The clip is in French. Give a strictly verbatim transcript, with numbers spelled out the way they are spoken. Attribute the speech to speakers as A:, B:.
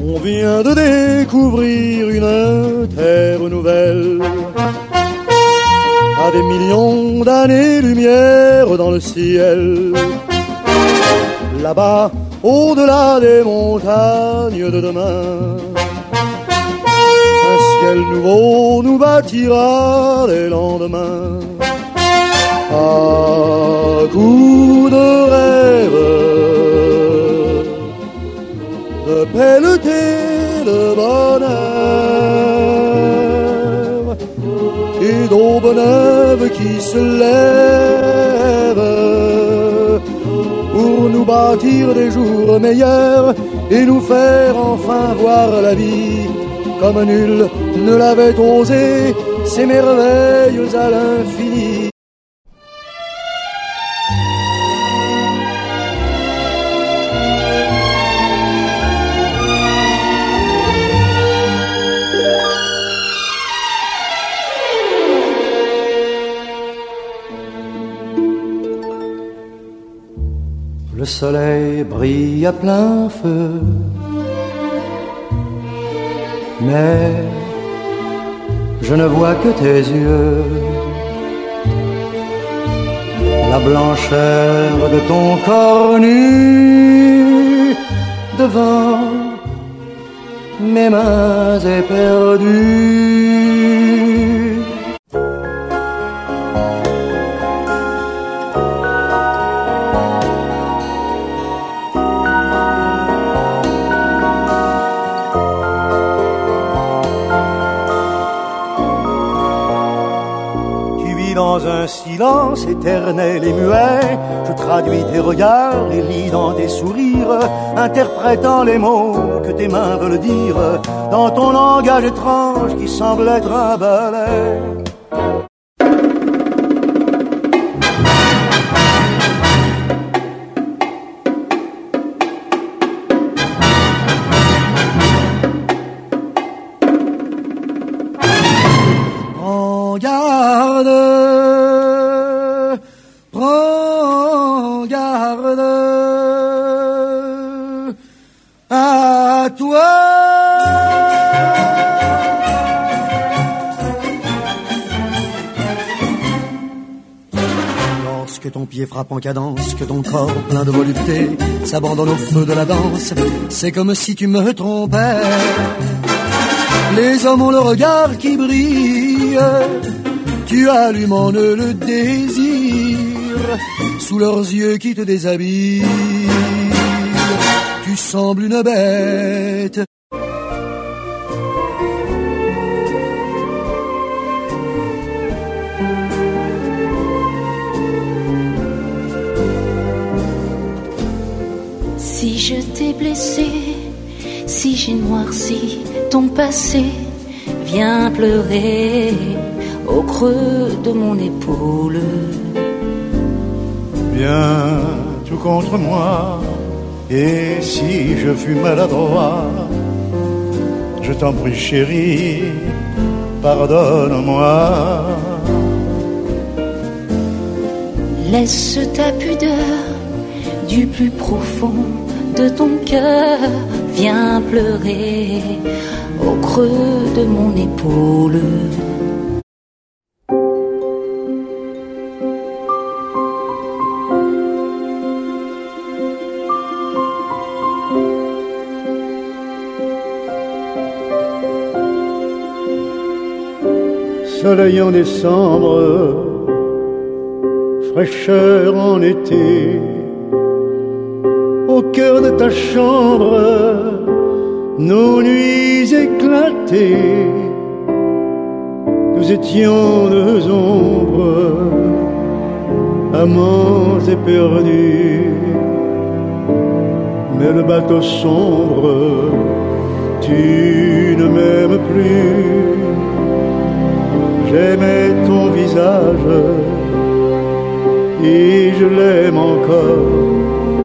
A: On vient de découvrir une terre nouvelle, à des millions d'années-lumière dans le ciel. Là-bas, au-delà des montagnes de demain, un ciel nouveau nous bâtira les lendemains. À coups de rêve, de pelleter le bonheur et d'aube neuve qui se lève pour nous bâtir des jours meilleurs et nous faire enfin voir la vie comme nul ne l'avait osé, ces merveilles à l'infini. Le soleil brille à plein feu, mais je ne vois que tes yeux. La blancheur de ton corps nu devant mes mains éperdues. Dans un silence éternel et muet, je traduis tes regards et lis dans tes sourires, interprétant les mots que tes mains veulent dire, dans ton langage étrange qui semble être un ballet. Prends garde, prends garde à toi. Lorsque ton pied frappe en cadence, que ton corps plein de volupté s'abandonne au feu de la danse, c'est comme si tu me trompais. Les hommes ont le regard qui brille, tu allumes en eux le désir, sous leurs yeux qui te déshabillent, tu sembles une bête.
B: Si je t'ai blessé, si j'ai noirci ton passé, viens pleurer au creux de mon épaule.
C: Viens tout contre moi, et si je fus maladroit, je t'en prie chérie, pardonne-moi.
B: Laisse ta pudeur du plus profond de ton cœur, viens pleurer au creux de mon épaule.
C: Soleil en décembre, fraîcheur en été, au cœur de ta chambre, nos nuits éclatées, nous étions deux ombres, amants éperdus, mais le bateau sombre, tu ne m'aimes plus. J'aimais ton visage et je l'aime encore.